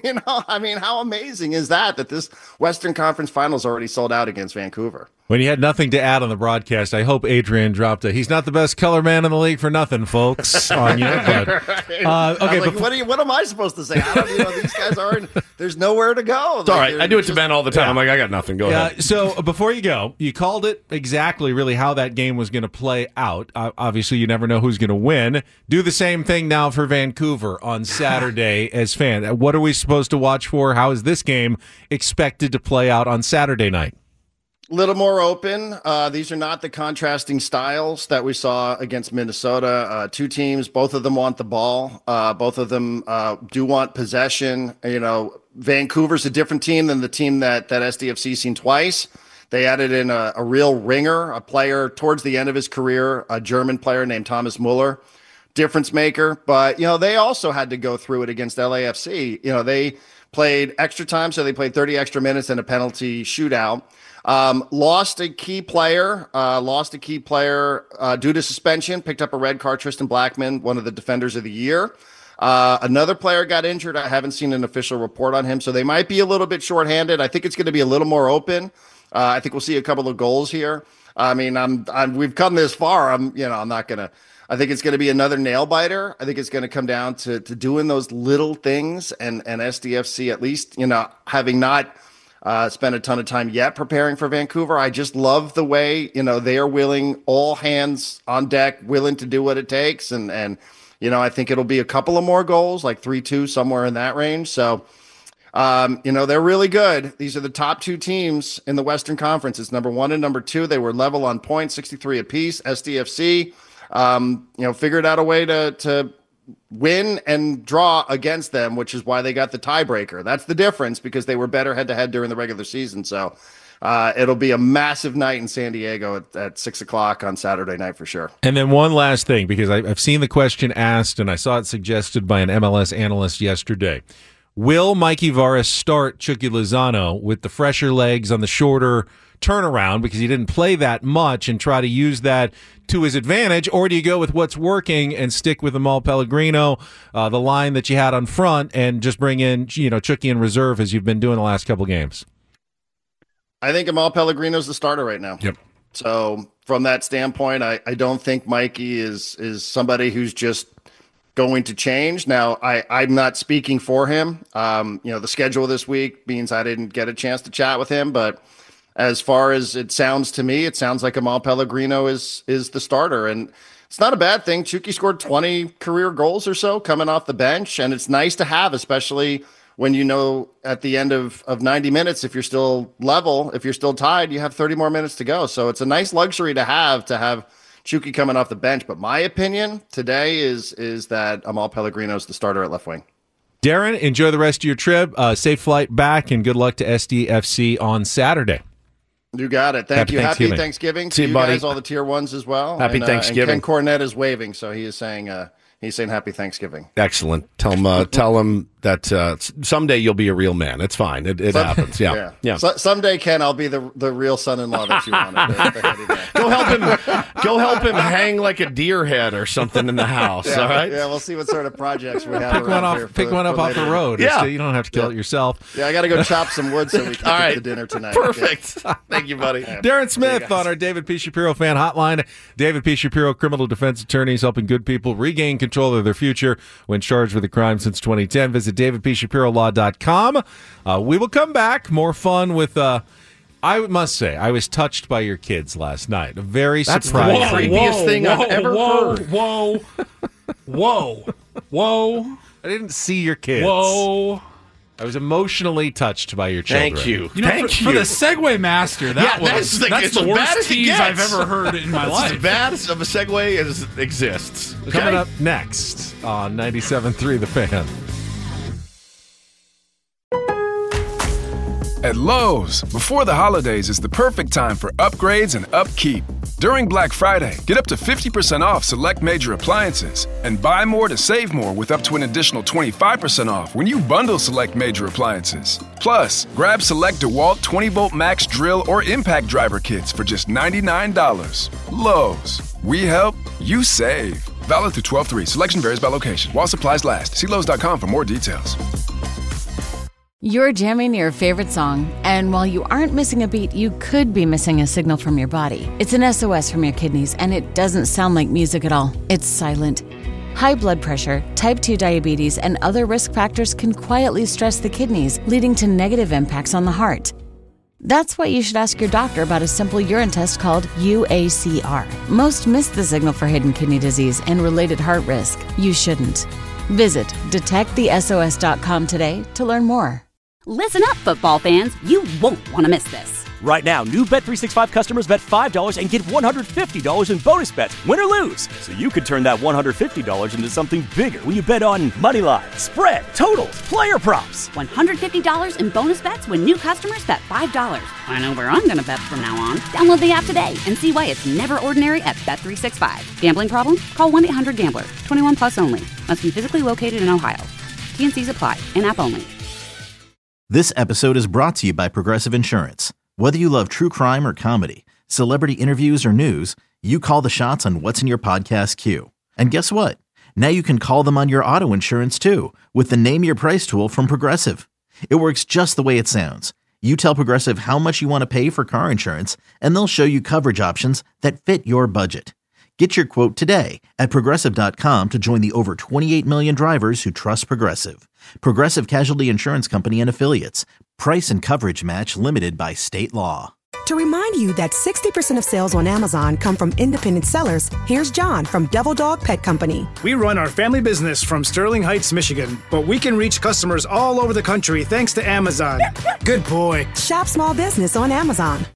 how amazing is that this Western Conference Finals already sold out against Vancouver? When you had nothing to add on the broadcast, I hope Adrian dropped he's not the best color man in the league for nothing, folks, on you. But, okay, what am I supposed to say? I don't, these guys aren't, there's nowhere to go. It's all right. I do it to Ben all the time. I'm I got nothing. Go ahead. So before you go, you called it exactly really how that game was going to play out. Obviously, you never know who's going to win. Do the same thing now for Vancouver on Saturday as fans. What are we supposed to watch for? How is this game expected to play out on Saturday night? Little more open. These are not the contrasting styles that we saw against Minnesota. 2 teams, both of them want the ball. Both of them do want possession. Vancouver's a different team than the team that SDFC's seen twice. They added in a real ringer, a player towards the end of his career, a German player named Thomas Muller, difference maker. But, they also had to go through it against LAFC. They played extra time, so they played 30 extra minutes and a penalty shootout. Lost a key player due to suspension, picked up a red card, Tristan Blackman, one of the defenders of the year. Another player got injured. I haven't seen an official report on him, so they might be a little bit shorthanded. I think it's going to be a little more open. I think we'll see a couple of goals here. I mean, we've come this far. I think it's going to be another nail biter. I think it's going to come down to doing those little things, and SDFC, at least, having not spent a ton of time yet preparing for Vancouver. I just love the way, they are willing, all hands on deck, willing to do what it takes. And I think it'll be a couple of more goals, like 3-2, somewhere in that range. So, they're really good. These are the top 2 teams in the Western Conference. It's number 1 and number 2. They were level on points, 63 apiece. SDFC, figured out a way to win and draw against them, which is why they got the tiebreaker. That's the difference, because they were better head-to-head during the regular season. So it'll be a massive night in San Diego at 6 o'clock on Saturday night for sure. And then one last thing, because I've seen the question asked, and I saw it suggested by an MLS analyst yesterday. Will Mikey Varas start Chucky Lozano with the fresher legs on the shorter turnaround because he didn't play that much and try to use that to his advantage, or do you go with what's working and stick with Amal Pellegrino, the line that you had on front, and just bring in Chucky in reserve as you've been doing the last couple games? I think Amal Pellegrino's the starter right now. Yep. So from that standpoint, I don't think Mikey is somebody who's just going to change. Now, I'm not speaking for him. The schedule this week means I didn't get a chance to chat with him, but as far as it sounds to me, it sounds like Amal Pellegrino is the starter. And it's not a bad thing. Chucky scored 20 career goals or so coming off the bench, and it's nice to have, especially when at the end of 90 minutes, if you're still level, if you're still tied, you have 30 more minutes to go. So it's a nice luxury to have Chucky coming off the bench. But my opinion today is that Amal Pellegrino is the starter at left wing. Darren, enjoy the rest of your trip. Safe flight back, and good luck to SDFC on Saturday. You got it. Thank you. Happy Thanksgiving to you guys, all the tier ones as well. Happy Thanksgiving. And Ken Cornett is waving, so he is saying Happy Thanksgiving. Excellent. Tell him that someday you'll be a real man. It's fine. It happens. Yeah. So, someday, Ken, I'll be the real son-in-law that you wanted. Go help him hang like a deer head or something in the house. Yeah, all right. Yeah, we'll see what sort of projects we have. Pick one up off the road. Yeah, you don't have to kill it yourself. Yeah, I got to go chop some wood so we can get the dinner tonight. Perfect. Yeah. Thank you, buddy. Yeah. Darren Smith on our David P. Shapiro fan hotline. David P. Shapiro, criminal defense attorneys helping good people regain control of their future when charged with a crime since 2010. Visit davidpshapirolaw.com. We will come back. More fun with, I must say, I was touched by your kids last night. Very surprising. That's the creepiest thing I've ever heard. Whoa. I didn't see your kids. Whoa. I was emotionally touched by your children. Thank you. For the Segway Master, that's the worst tease I've ever heard in my life. As bad of a segue as exists. Okay? Coming up next on 97.3 The Fan. At Lowe's, before the holidays is the perfect time for upgrades and upkeep. During Black Friday, get up to 50% off select major appliances and buy more to save more with up to an additional 25% off when you bundle select major appliances. Plus, grab select DeWalt 20-volt max drill or impact driver kits for just $99. Lowe's, we help, you save. Valid through 12/3. Selection varies by location. While supplies last. See Lowe's.com for more details. You're jamming to your favorite song, and while you aren't missing a beat, you could be missing a signal from your body. It's an SOS from your kidneys, and it doesn't sound like music at all. It's silent. High blood pressure, type 2 diabetes, and other risk factors can quietly stress the kidneys, leading to negative impacts on the heart. That's why you should ask your doctor about a simple urine test called UACR. Most miss the signal for hidden kidney disease and related heart risk. You shouldn't. Visit detectthesos.com today to learn more. Listen up, football fans. You won't want to miss this. Right now, new Bet365 customers bet $5 and get $150 in bonus bets, win or lose. So you could turn that $150 into something bigger when you bet on money line, spread, totals, player props. $150 in bonus bets when new customers bet $5. I know where I'm going to bet from now on. Download the app today and see why it's never ordinary at Bet365. Gambling problem? Call 1-800-GAMBLER. 21 plus only. Must be physically located in Ohio. T&Cs apply. In-app only. This episode is brought to you by Progressive Insurance. Whether you love true crime or comedy, celebrity interviews or news, you call the shots on what's in your podcast queue. And guess what? Now you can call them on your auto insurance too with the Name Your Price tool from Progressive. It works just the way it sounds. You tell Progressive how much you want to pay for car insurance, and they'll show you coverage options that fit your budget. Get your quote today at Progressive.com to join the over 28 million drivers who trust Progressive. Progressive Casualty Insurance Company and Affiliates. Price and coverage match limited by state law. To remind you that 60% of sales on Amazon come from independent sellers, here's John from Devil Dog Pet Company. We run our family business from Sterling Heights, Michigan, but we can reach customers all over the country thanks to Amazon. Good boy. Shop small business on Amazon.